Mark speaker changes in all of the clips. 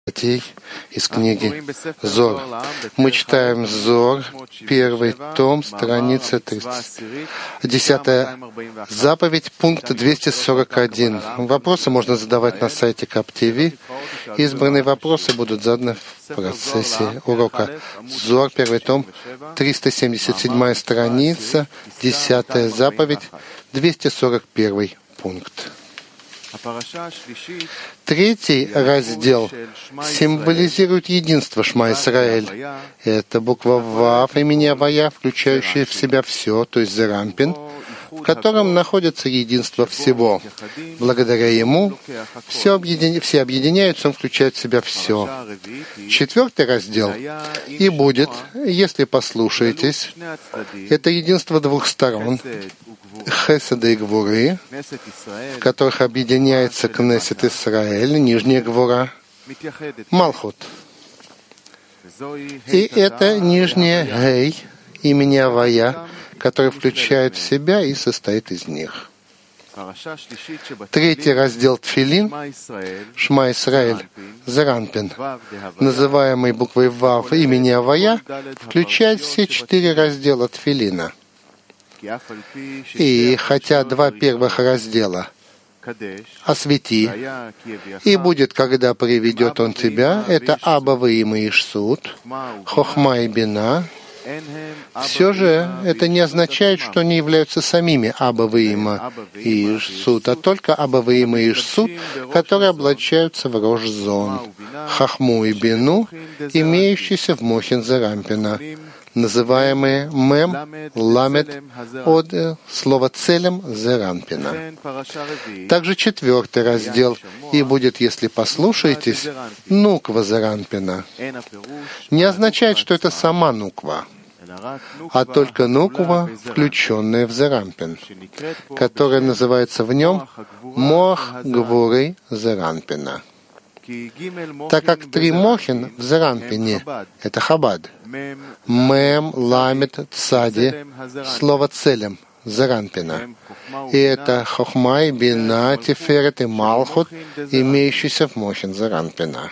Speaker 1: из книги Зор. Мы читаем Зор, 1 том, страница 30. 10 заповедь, пункт 241. Вопросы можно задавать на сайте КАП-ТВ. Избранные вопросы будут заданы в процессе урока. Зор, 1 том, 377 страница, 10 заповедь, 241 пункт. Третий раздел символизирует единство Шма Исраэль. Это буква Вав имени Авая, включающая в себя все, то есть Зерампин, в котором находится единство всего. Благодаря ему все объединяются, он включает в себя все. Четвертый раздел и будет, если послушаетесь, это единство двух сторон, Хеседа и Гвуры, в которых объединяется Кнессет Исраэль, нижняя Гвура, Малхут. И это нижняя Гей имени Авая, который включает в себя и состоит из них. Третий раздел Тфилин, Шма Исраэль, Зеранпин, называемый буквой Вав имени Авая, включает все 4 раздела Тфилина. И хотя 2 первых раздела «Освети» и «Будет, когда приведет он тебя» — это Аба Ваима и Ишсут, Хохма и Бина, все же это не означает, что они являются самими Аба Ваима и Ишсут, а только Аба Ваима и Ишсут, которые облачаются в Рош Зон, Хохму и Бину, имеющиеся в Мохин Зерампина, называемые Мем, Ламет, от слова целем Зеранпина. Также 4 раздел и будет, если послушаетесь, Нуква Зеранпина. Не означает, что это сама Нуква, а только Нуква, включенная в Зеранпин, которая называется в нем Моах Гвуры Зеранпина. Так как 3 Мохин в Зеранпине — это Хабад, Мем, Ламет, Цади, слово целем Зеранпина. И это Хохма и Бина, Тиферет и Малхут, имеющиеся в Мохин Зеранпина.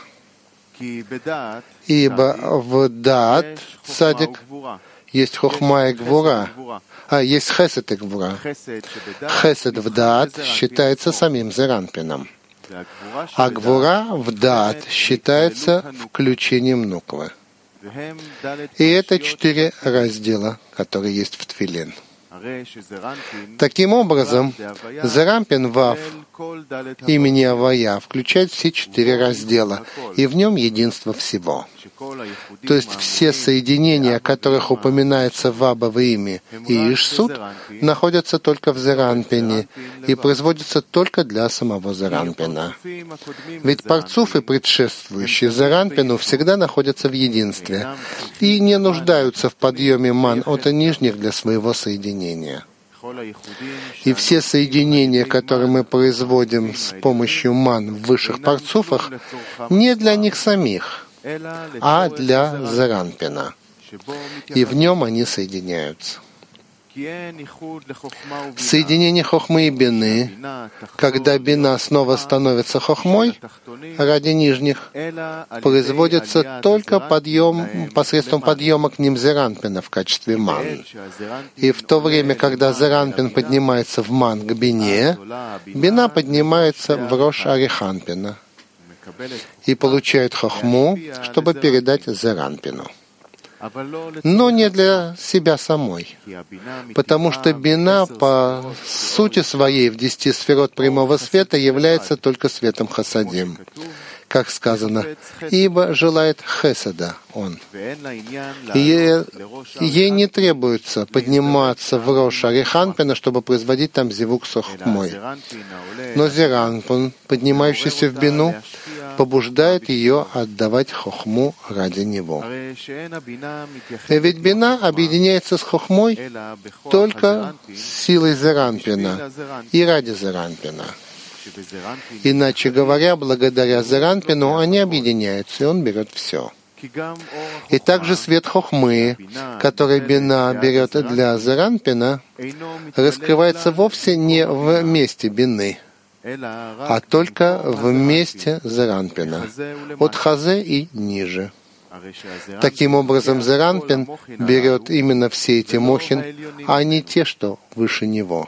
Speaker 1: Ибо в Даат, Цадик, есть Хохма и Гвура, есть Хесед и Гвура. Хесед в Даат считается самим Зеранпином, а Гвура в Даат считается включением Нуквы. И это 4 раздела, которые есть в Тфилин. Таким образом, Зерампин Вав имени Авая включает все 4 раздела, и в нем единство всего. То есть все соединения, о которых упоминается в Аба Ваиме и Ишсут, находятся только в Зеранпине и производятся только для самого Зеранпина. Ведь парцуфы, предшествующие Зеранпину, всегда находятся в единстве и не нуждаются в подъеме ман от нижних для своего соединения. И все соединения, которые мы производим с помощью ман в высших парцуфах, не для них самих, а для Зеранпина. И в нем они соединяются. Соединение Хохмы и Бины, когда Бина снова становится Хохмой ради нижних, производится только посредством подъема к ним Зеранпина в качестве ман. И в то время, когда Зеранпин поднимается в ман к Бине, Бина поднимается в Рош Ариханпина и получает Хохму, чтобы передать Зеранпину. Но не для себя самой, потому что Бина по сути своей в 10 сферот прямого света является только светом Хасадим, как сказано, ибо желает Хеседа он. И ей не требуется подниматься в Рош Ариханпина, чтобы производить там зивук с Хохмой. Но Зеранпин, поднимающийся в Бину, побуждает ее отдавать Хохму ради него. Ведь Бина объединяется с Хохмой только с силой Зеранпина и ради Зеранпина. Иначе говоря, благодаря Зеранпину они объединяются, и он берет все. И также свет Хохмы, который Бина берет для Зеранпина, раскрывается вовсе не в месте Бины, а только вместе Зеранпина, от Хазе и ниже. Таким образом, Зеранпин берет именно все эти мохин, а не те, что выше него.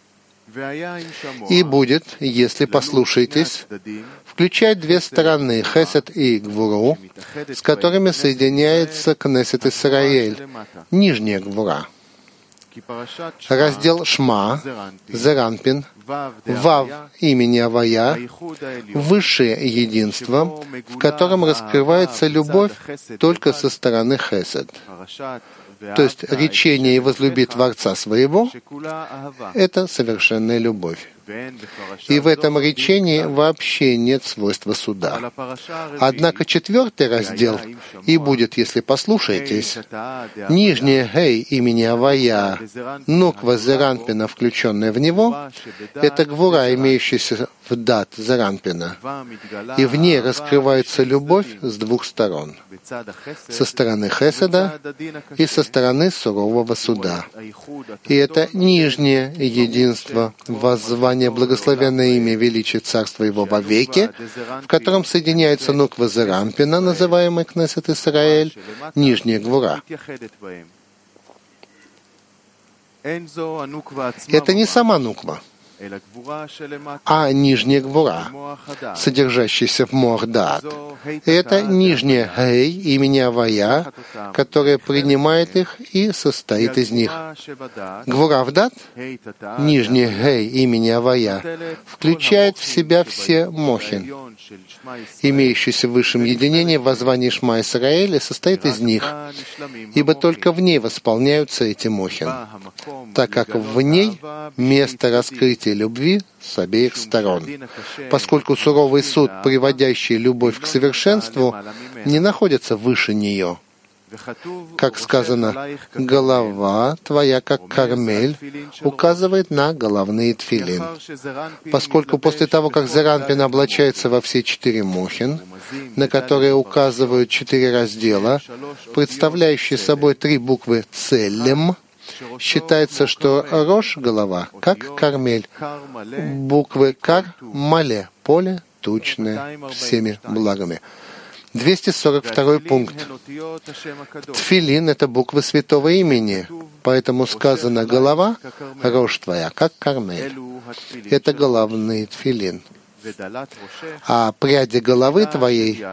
Speaker 1: И будет, если послушаетесь, включать две стороны, Хесед и Гвуру, с которыми соединяется Кнесет Исраэль, нижняя Гвура. Раздел Шма, Зеранпин, Вав имени Авая, высшее единство, в котором раскрывается любовь только со стороны Хесед. То есть речение «И возлюби Творца своего» — это совершенная любовь. И в этом речении вообще нет свойства суда. Однако 4-й раздел «И будет, если послушаетесь», нижняя «Гей» имени Авая, Нуква Зеранпина, включенная в него, это Гвура, имеющаяся в дат Зеранпина, и в ней раскрывается любовь с двух сторон, со стороны Хеседа и со стороны сурового суда. И это нижнее единство, воззвание благословенное имя величия царства его вовеки, в котором соединяется Нуква Зеранпина, называемый Кнесет Исраэль, нижняя Гвура. Это не сама Нуква, а нижняя Гвура, содержащаяся в Моах Даат. Это нижняя Гей имени Авая, которая принимает их и состоит из них. Гвура в Дат, нижняя Гей имени Авая, включает в себя все мохин, имеющиеся в высшем единении в воззвании Шма Исраэль, и состоит из них, ибо только в ней восполняются эти мохин, так как в ней место раскрытия любви с обеих сторон, поскольку суровый суд, приводящий любовь к совершенству, не находится выше нее. Как сказано, голова твоя, как Кармель, указывает на головные тфилин. Поскольку после того, как Зеранпин облачается во все 4 мохин, на которые указывают 4 раздела, представляющие собой 3 буквы Целем, считается, что Рош — голова, как Кармель, буквы Кар — Мале, поле тучное всеми благами. 242 пункт. Тфилин — это буквы святого имени, поэтому сказано голова, Рош твоя, как Кармель. Это головный тфилин. А пряди головы твоей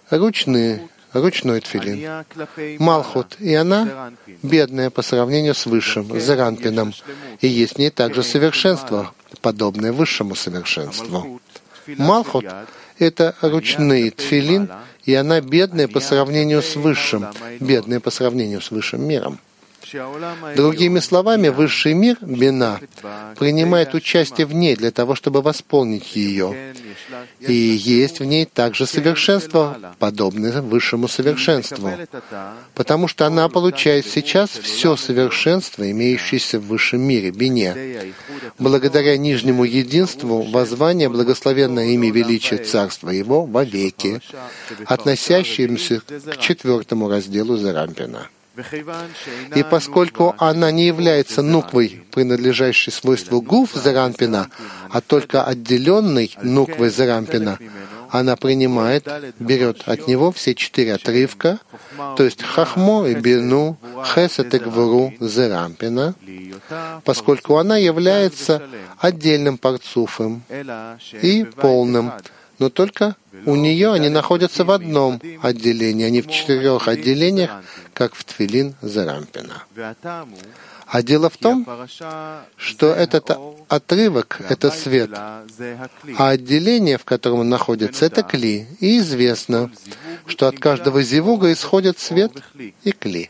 Speaker 1: ручной тфилин. Малхут, и она бедная по сравнению с высшим, Зеранпином, и есть в ней также совершенство, подобное высшему совершенству. Малхут — это ручный тфилин, и она бедная по сравнению с высшим, бедная по сравнению с высшим миром. Другими словами, высший мир, Бина, принимает участие в ней для того, чтобы восполнить ее. И есть в ней также совершенство, подобное высшему совершенству, потому что она получает сейчас все совершенство, имеющееся в высшем мире, Бине. Благодаря нижнему единству воззвание благословенное имя величия царства его вовеки, относящемуся к 4 разделу Зеранпина. И поскольку она не является нуквой, принадлежащей свойству гуф Зеранпина, а только отделенной нуквой Зеранпина, она берет от него все 4 отрывка, то есть Хахмо и Бину, Хесед и Гвуру Зеранпина, поскольку она является отдельным парцуфом и полным, но только у нее они находятся в одном отделении, а не в 4 отделениях, как в тфилин Зеранпина. А дело в том, что этот отрывок — это свет, а отделение, в котором он находится, — это кли. И известно, что от каждого зивуга исходит свет и кли.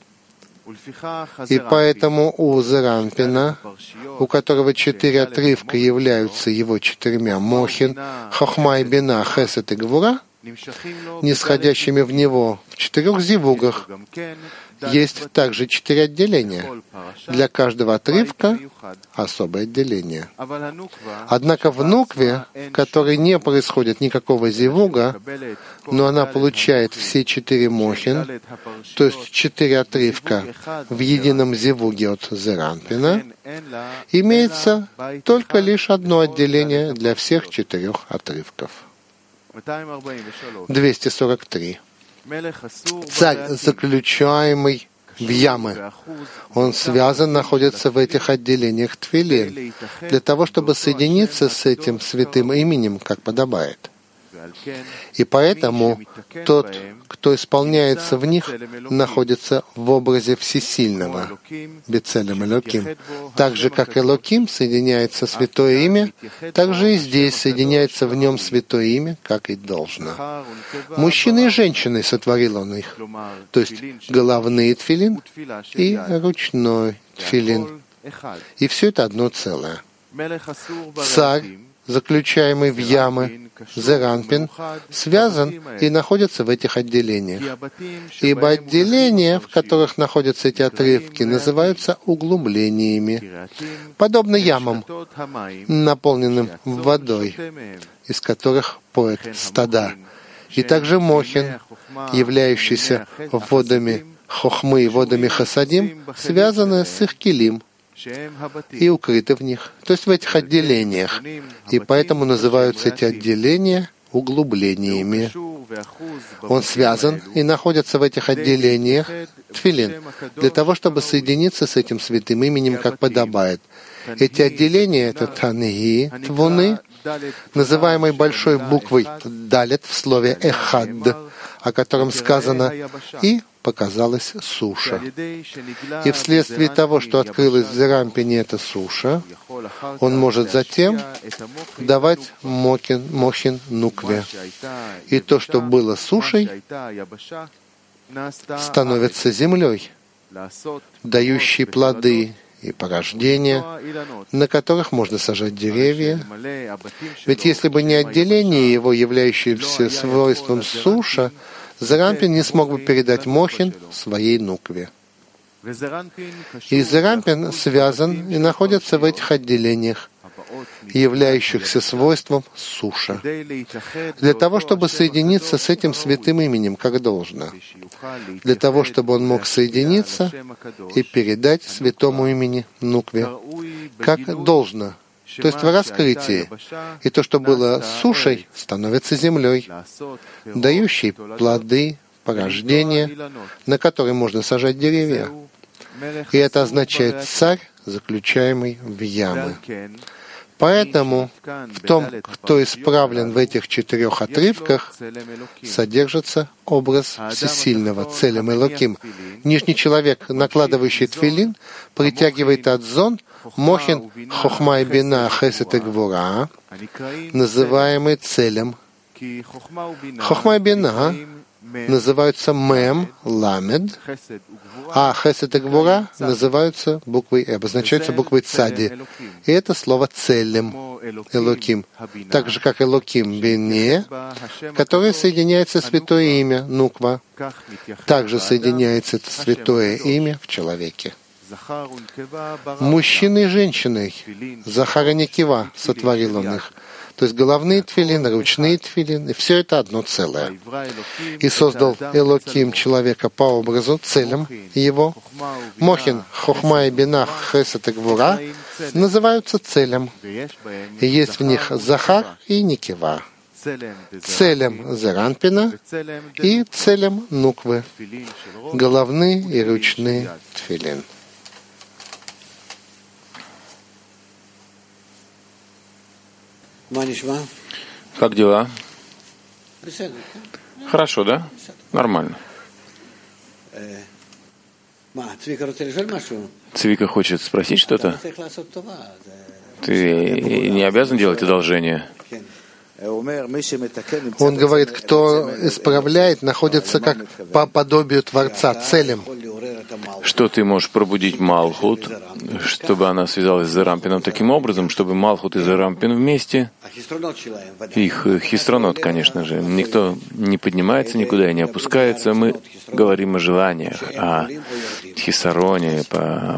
Speaker 1: И поэтому у Зеранпина, у которого 4 отрывка являются его 4 мохин, Хохма и Бина, Хесед и Гвура, нисходящими в него. В 4 зивугах есть также 4 отделения. Для каждого отрывка особое отделение. Однако в нукве, в которой не происходит никакого зивуга, но она получает все 4 мохин, то есть 4 отрывка в едином зивуге от Зеранпина, имеется только лишь одно отделение для всех 4 отрывков. 243. Царь, заключаемый в ямы, он связан, находится в этих отделениях тфилин, для того, чтобы соединиться с этим святым именем, как подобает. И поэтому тот, кто исполняется в них, находится в образе Всесильного, Бецелем Элоким. Так же, как Элоким соединяется святое имя, так же и здесь соединяется в нем святое имя, как и должно. Мужчины и женщины сотворил он их, то есть головные тфилин и ручной тфилин. И все это одно целое. Царь, заключаемый в ямы, Зеранпин, связан и находится в этих отделениях. Ибо отделения, в которых находятся эти отрывки, называются углублениями, подобно ямам, наполненным водой, из которых поет стада. И также мохин, являющийся водами хохмы и водами хасадим, связаны с их килим и укрыты в них, то есть в этих отделениях. И поэтому называются эти отделения углублениями. Он связан и находится в этих отделениях тфилин, для того, чтобы соединиться с этим святым именем, как подобает. Эти отделения — это танги, твуны, называемой большой буквой далет в слове эхад, о котором сказано «и показалась суша». И вследствие того, что открылась в Зеранпине эта суша, он может затем давать мохин нукве. И то, что было сушей, становится землей, дающей плоды и порождения, на которых можно сажать деревья. Ведь если бы не отделение его, являющееся свойством суша, Зеранпин не смог бы передать мохин своей нукве. И Зеранпин связан и находится в этих отделениях, являющихся свойством суша, для того, чтобы соединиться с этим святым именем, как должно, для того, чтобы он мог соединиться и передать святому имени нукве, как должно, то есть в раскрытии. И то, что было сушей, становится землей, дающей плоды, порождения, на которые можно сажать деревья. И это означает «царь, заключаемый в ямы». Поэтому в том, кто исправлен в этих 4 отрывках, содержится образ Всесильного, Целем Элоким. Нижний человек, накладывающий тфилин, притягивает адзон, мохин, хохма и бина, хесед и гвура, называемый Целем. Хохма и бина называются мем, ламед, а хесед и гвура называются буквой, обозначаются буквой цади. И это слово целем, Элоким. Так же, как Элоким бине, которое соединяется святое имя, нуква, также соединяется это святое имя в человеке. Мужчиной и женщиной, Захар и Некива, сотворил он их. То есть головные тфилин, ручные тфилин, и все это одно целое. И создал Элоким человека по образу, целям его. Мохин, хохма и бина, хесед и гвура называются целям. И есть в них Захар и Некива. Целям Зеранпина и целям нуквы. Головные и ручные тфилин.
Speaker 2: Как дела? Хорошо, да? Нормально. Цвика хочет спросить что-то? Ты не обязан делать одолжение?
Speaker 1: Он говорит, кто исправляет, находится как по подобию Творца, целем.
Speaker 2: Что ты можешь пробудить Малхут чтобы она связалась с Зарампином таким образом, чтобы Малхут и Зарампин вместе, их хистронот, конечно же, никто не поднимается никуда и не опускается. Мы говорим о желаниях, о хисароне, по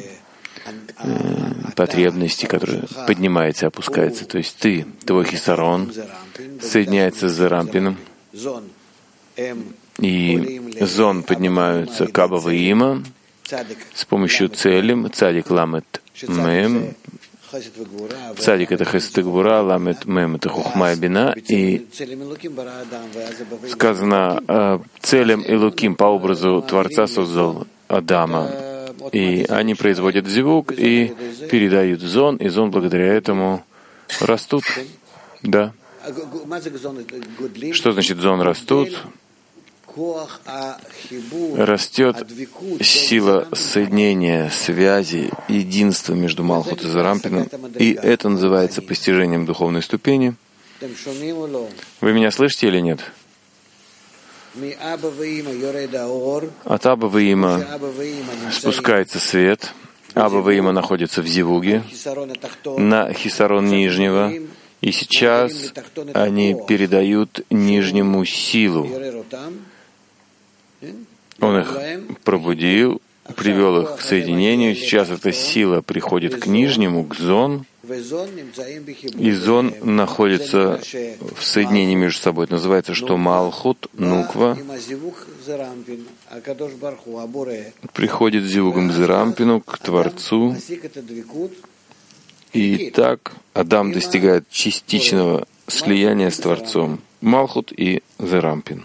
Speaker 2: потребности, которая поднимается и опускается. То есть твой хисарон соединяется с Зарампином, и зон поднимаются Кабава и Има с помощью целим, цадик ламет мем. Цадик — это хесед и гвура, ламет мем — это хухма и бина. И сказано, целем и луким по образу Творца создал Адама. И они производят зивук и передают зон, и зон благодаря этому растут. Да. Что значит зон растут? Растет сила соединения, связи, единства между Малхут и Зарампином, и это называется постижением духовной ступени. Вы меня слышите или нет? От Аба и Има спускается свет. Аба и Има находятся в зивуге, на хисарон нижнего, и сейчас они передают нижнему силу. Он их пробудил, привел их к соединению. Сейчас эта сила приходит к нижнему, к зон, и зон находится в соединении между собой. Это называется, что Малхут, Нуква, приходит зивугом Зарампину к Творцу, и так Адам достигает частичного слияния с Творцом. Малхут и Зарампин.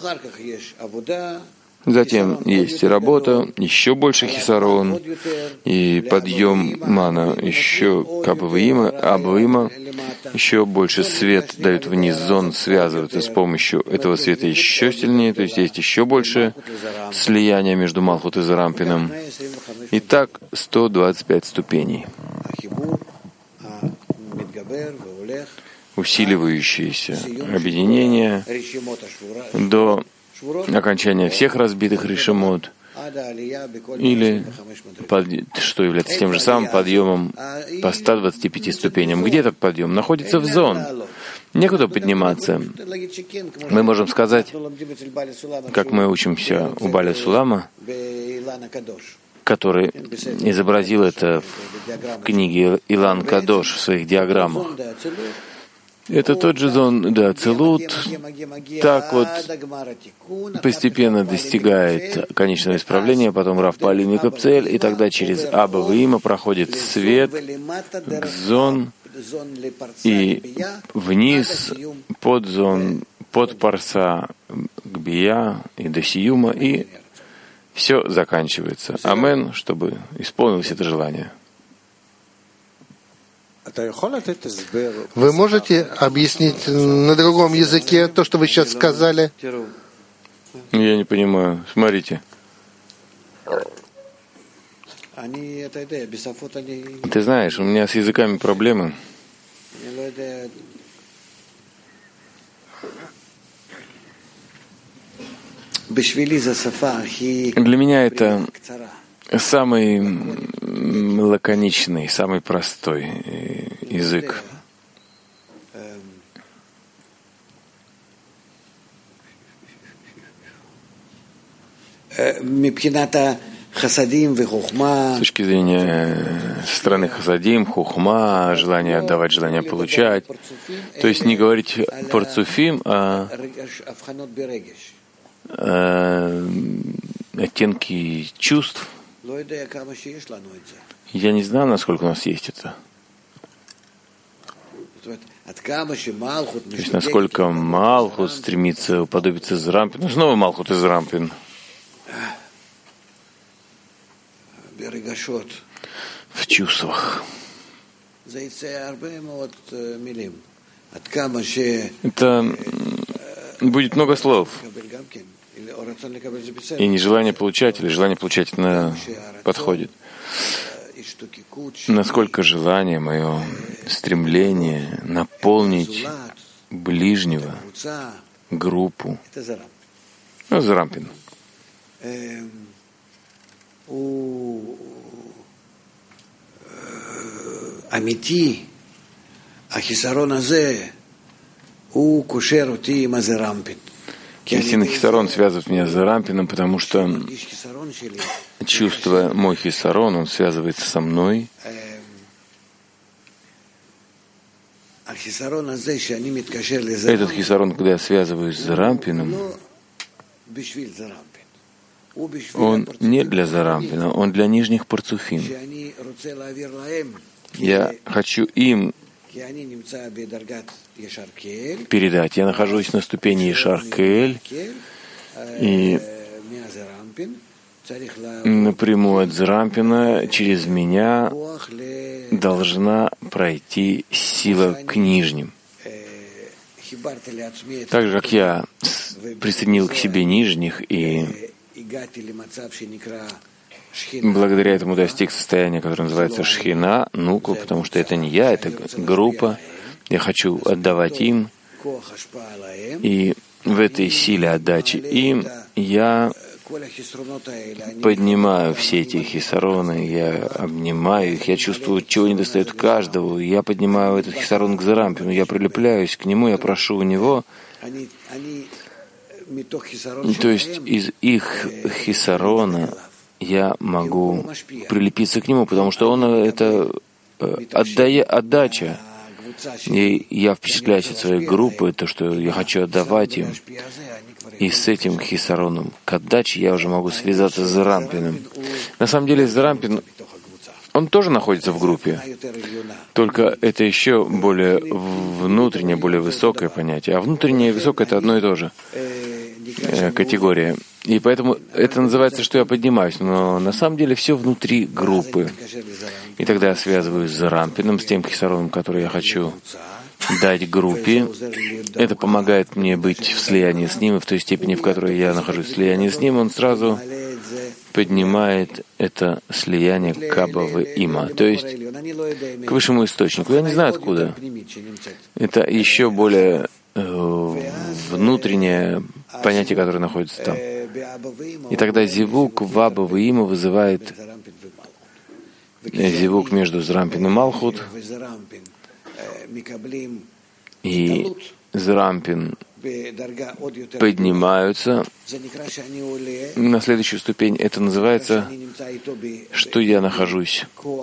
Speaker 2: Затем есть работа, еще больше хисарон, и подъем мана, еще кабавиима, абавиима, еще больше свет дают вниз, зон связываются с помощью этого света еще сильнее, то есть есть еще больше слияния между Малхут и Зарампином. И так 125 ступеней, усиливающиеся объединения до окончания всех разбитых решимот, или, что является тем же самым подъемом по 125 ступеням. Где этот подъем? Находится в зон. Некуда подниматься. Мы можем сказать, как мы учимся у Баля Сулама, который изобразил это в книге Илан Кадош в своих диаграммах. Это тот же зон, да, Целут, так вот постепенно достигает конечного исправления, потом Рав Палим и Капцель, и тогда через Аба Виима проходит свет к зон и вниз под зон, под Парса к Бия и до Сиюма, и все заканчивается. Амен, чтобы исполнилось это желание.
Speaker 1: Вы можете объяснить на другом языке то, что вы сейчас сказали?
Speaker 2: Я не понимаю. Смотрите. Ты знаешь, у меня с языками проблемы. Для меня это самый лаконичный, самый простой язык. С точки зрения страны хасадим, хухма, желание отдавать, желание получать, то есть не говорить парцуфим, а оттенки чувств. Я не знаю, насколько у нас есть это. То есть, насколько Малхут стремится уподобиться Зарампину. Ну, снова Малхут и Зарампин. В чувствах. Это будет много слов. И не желание получать, или желание получать подходит. Насколько желание мое, стремление наполнить ближнего, группу. Ну, Зарампин. Истинный хисарон связывает меня с Зарампином, потому что, чувствуя мой хисарон, он связывается со мной. Этот хисарон, когда я связываюсь с Зарампином, он не для Зарампина, он для нижних парцуфим. Я хочу им передать. Я нахожусь на ступени Ешар-Кель, и напрямую от Зарампина через меня должна пройти сила к нижним. Так же, как я присоединил к себе нижних и благодаря этому достиг состояния, которое называется Шхина, Нуку, потому что это не я, это группа. Я хочу отдавать им, и в этой силе отдачи им я поднимаю все эти хисароны, я обнимаю их, я чувствую, чего недостает каждого, я поднимаю этот хисарон к Зарампину, я прилепляюсь к нему, я прошу у него. То есть из их хисарона я могу прилепиться к нему, потому что он это отдача. И я впечатляюсь от своей группы, то, что я хочу отдавать им. И с этим хисароном к отдаче я уже могу связаться с Зарампиным. На самом деле Зарампин, он тоже находится в группе, только это еще более внутреннее, более высокое понятие. А внутреннее и высокое — это одно и то же категория. И поэтому это называется, что я поднимаюсь. Но на самом деле все внутри группы. И тогда я связываюсь с Зарампиным, с тем хисароном, который я хочу дать группе. Это помогает мне быть в слиянии с ним, и в той степени, в которой я нахожусь в слиянии с ним, он сразу поднимает это слияние к Аба в Има, то есть к высшему источнику. Я не знаю откуда. Это еще более внутреннее понятие, которое находится там. И тогда зивук в Аба в Има вызывает зивук между Зарампин и Малхут, и Зарампин поднимаются на следующую ступень. Это называется, что я нахожусь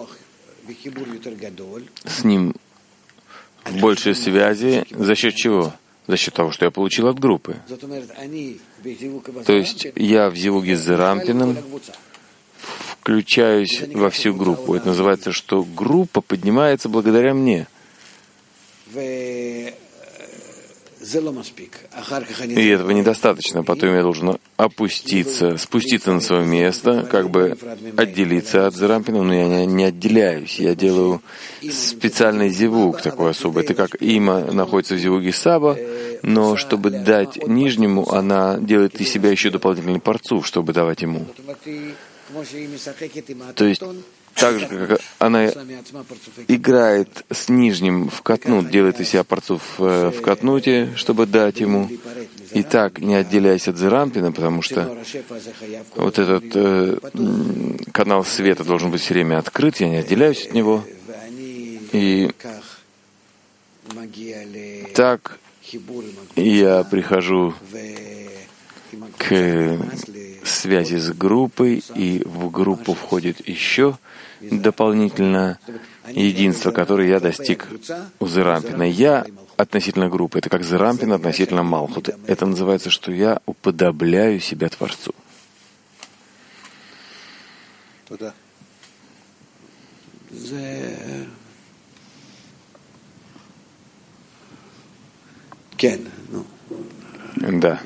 Speaker 2: с ним в большей связи. За счет чего? За счет того, что я получил от группы. То есть я в зивуге с Зарампиным включаюсь во всю группу. Это называется, что группа поднимается благодаря мне. И этого недостаточно. Потом я должен спуститься на свое место, как бы отделиться от Зарампина, но я не отделяюсь. Я делаю специальный зивук такой особый. Это как Има находится в зивуге Саба, но чтобы дать нижнему, она делает из себя еще дополнительный парцуф, чтобы давать ему. То есть так же, как она играет с нижним в катнут, делает из себя парцуф в катнуте, чтобы дать ему, и так, не отделяясь от Зарампина, потому что вот этот канал света должен быть все время открыт, я не отделяюсь от него. И так я прихожу к связи с группой, и в группу входит еще дополнительно единство, которое я достиг у Зарампина. Я относительно группы, это как Зарампин относительно Малхут. Это называется, что я уподобляю себя Творцу. Да.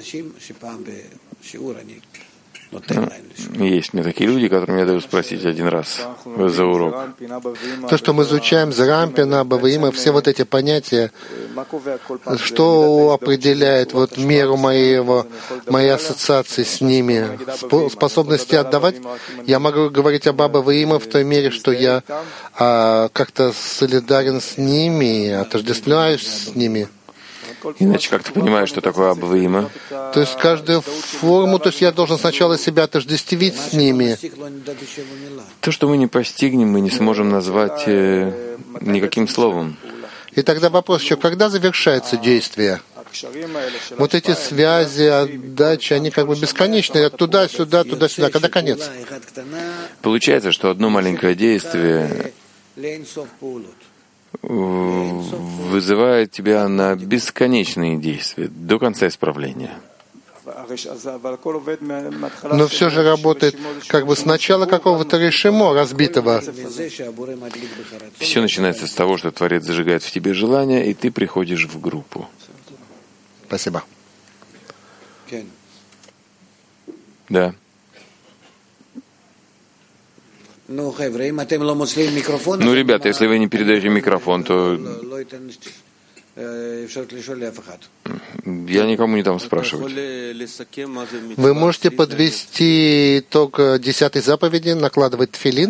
Speaker 2: Есть мне такие люди, которым я даю спросить один раз за урок.
Speaker 1: То, что мы изучаем Зарампина, Аба в Има, все вот эти понятия, что определяет вот меру моей ассоциации с ними, способности отдавать? Я могу говорить об Аба в Има в той мере, что я как-то солидарен с ними, отождествляюсь с ними.
Speaker 2: Иначе как ты понимаешь, что такое Абваима?
Speaker 1: То есть каждую форму, то есть я должен сначала себя отождествить с ними.
Speaker 2: То, что мы не постигнем, мы не сможем назвать никаким словом.
Speaker 1: И тогда вопрос еще, когда завершается действие? Вот эти связи, отдачи, они как бы бесконечные, туда-сюда, туда-сюда. Когда конец?
Speaker 2: Получается, что одно маленькое действие вызывает тебя на бесконечные действия до конца исправления.
Speaker 1: Но все же работает как бы с начала какого-то решимо разбитого.
Speaker 2: Все начинается с того, что Творец зажигает в тебе желание, и ты приходишь в группу.
Speaker 1: Спасибо.
Speaker 2: Да.
Speaker 1: Ну,
Speaker 2: ребята, если вы не передаете микрофон, то я никому не дам спрашивать.
Speaker 1: Вы можете подвести итог 10-й заповеди, накладывать тфилин?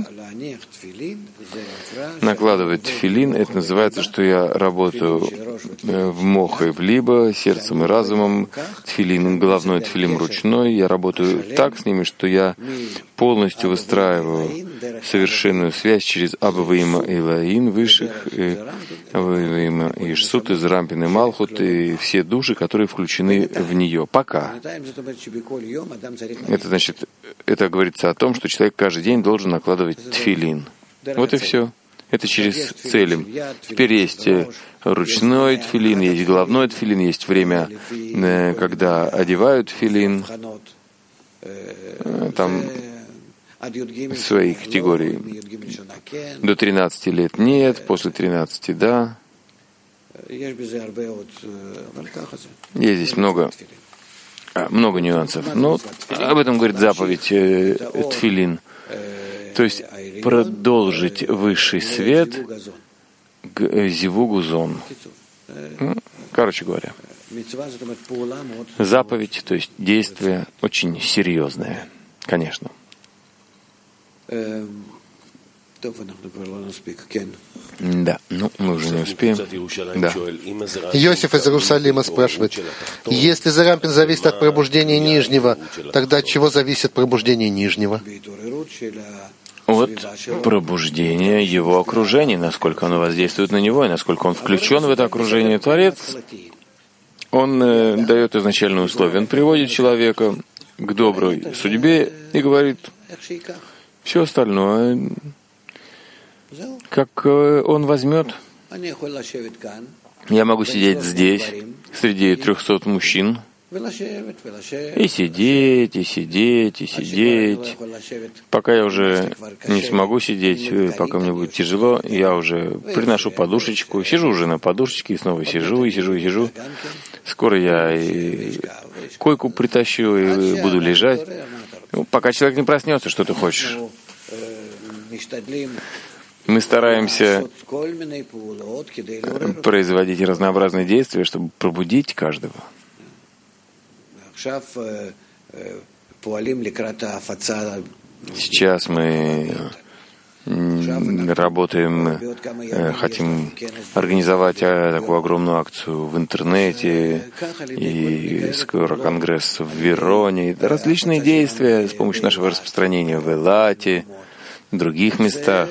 Speaker 2: Накладывать тфилин, это называется, что я работаю в мох и в либо, сердцем и разумом. Тфилин, головной тфилин ручной. Я работаю так с ними, что я полностью выстраиваю совершенную связь через Абваима и Лаин, высших, Абваима и Ишсут, из Рампин и Малхут, и все души, которые включены в нее. Пока. Это значит, это говорится о том, что человек каждый день должен накладывать тфилин. Вот и все. Это через целим. Теперь есть ручной тфилин, есть головной тфилин, есть время, когда одевают тфилин. Там свои категории. До 13 лет нет, после 13 да. Есть здесь много нюансов. Но об этом говорит заповедь тфилин. То есть продолжить высший свет к зивугу зон. Короче говоря, заповедь, то есть действие, очень серьезное, конечно. Да, мы уже не успеем. Да.
Speaker 1: Иосиф из Иерусалима спрашивает, если Зарампин зависит от пробуждения нижнего, тогда от чего зависит пробуждение нижнего?
Speaker 2: От пробуждения его окружения, насколько оно воздействует на него, и насколько он включен в это окружение. Творец, он дает изначальные условия. Он приводит человека к доброй судьбе и говорит, все остальное, как он возьмет. Я могу сидеть здесь, среди 300 мужчин, и сидеть, и сидеть, и сидеть. Пока я уже не смогу сидеть, пока мне будет тяжело, я уже приношу подушечку, сижу уже на подушечке, и снова сижу, и сижу, и сижу. Скоро я и койку притащу, и буду лежать. Пока человек не проснется, что ты хочешь? Мы стараемся производить разнообразные действия, чтобы пробудить каждого. Сейчас мы работаем, хотим организовать такую огромную акцию в интернете, и скоро конгресс в Вероне, различные действия с помощью нашего распространения в Элате, в других местах.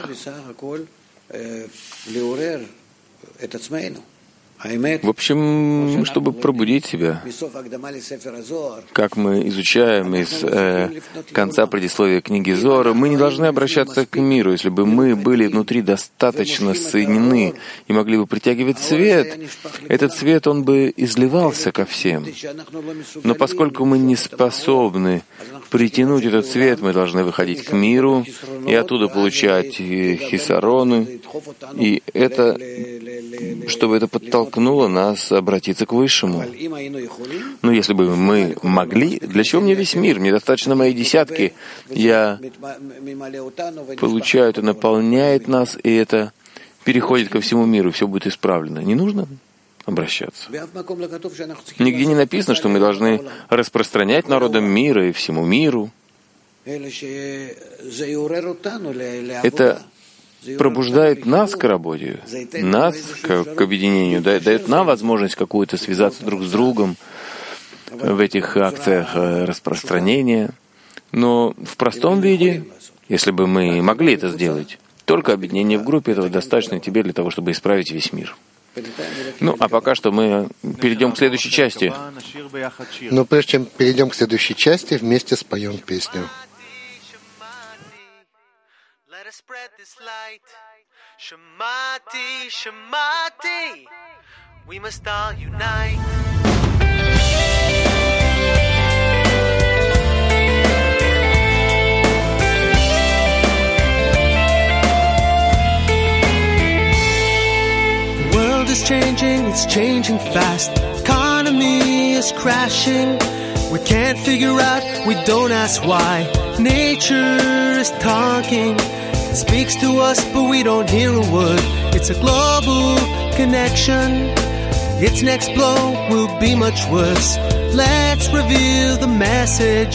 Speaker 2: В общем, чтобы пробудить себя, как мы изучаем из конца предисловия книги Зоара, мы не должны обращаться к миру. Если бы мы были внутри достаточно соединены и могли бы притягивать свет, этот свет, он бы изливался ко всем. Но поскольку мы не способны притянуть этот свет, мы должны выходить к миру и оттуда получать хисароны, и это, чтобы это подтолкнуло нас обратиться к Высшему. Но если бы мы могли, для чего мне весь мир? Мне достаточно моей десятки. Я получаю, это наполняет нас, и это переходит ко всему миру, все будет исправлено. Не нужно обращаться. Нигде не написано, что мы должны распространять народам мира и всему миру. Это пробуждает нас к работе, нас к объединению, дает нам возможность какую-то связаться друг с другом в этих акциях распространения. Но в простом виде, если бы мы могли это сделать, только объединение в группе этого достаточно тебе для того, чтобы исправить весь мир. Ну, а пока что мы перейдем к следующей части.
Speaker 1: Но прежде чем перейдем к следующей части, вместе споем песню.
Speaker 3: Is changing, it's changing fast. Economy is crashing. We can't figure out, we don't ask why. Nature is talking. It speaks to us, but we don't hear a word. It's a global connection. Its next blow will be much worse. Let's reveal the message.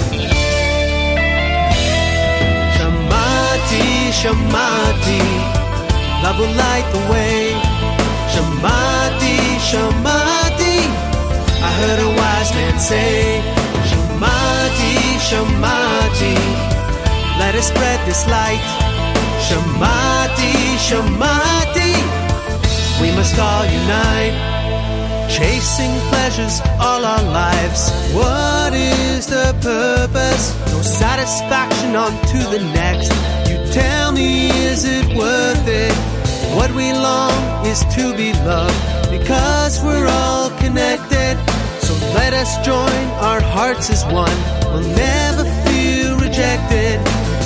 Speaker 3: Shamati, Shamati. Love will light the way. Shamati, Shamati, I heard a wise man say, Shamati, Shamati, let us spread this light. Shamati, Shamati, we must all unite. Chasing pleasures all our lives, what is the purpose? No satisfaction on to the next. You tell me, is it worth it? What we long is to be loved, because we're all connected. So let us join our hearts as one. We'll never feel rejected.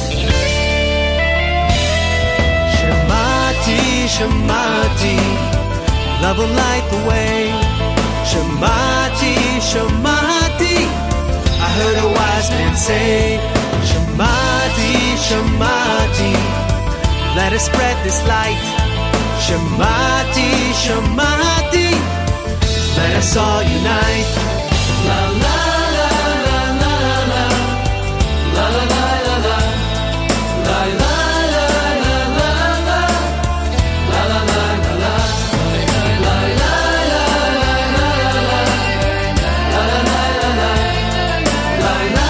Speaker 3: Shamati, Shamati, love will light the way. Shamati, Shamati, I heard a wise man say, Shamati, Shamati, let us spread this light. Shamati, Shamati, let us all unite. La la la la la la, la la la la la, la la la la la la, la la la la la, la la la la la, la la la la la, la la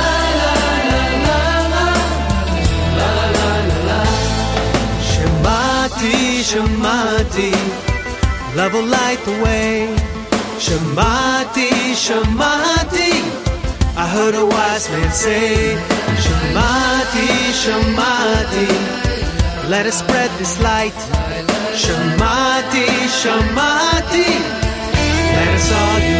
Speaker 3: la la la, Shamati, Shamati, love will light the way. Shamati, Shamati, I heard a wise man say, Shamati, Shamati, let us spread this light. Shamati, Shamati, let us all unite.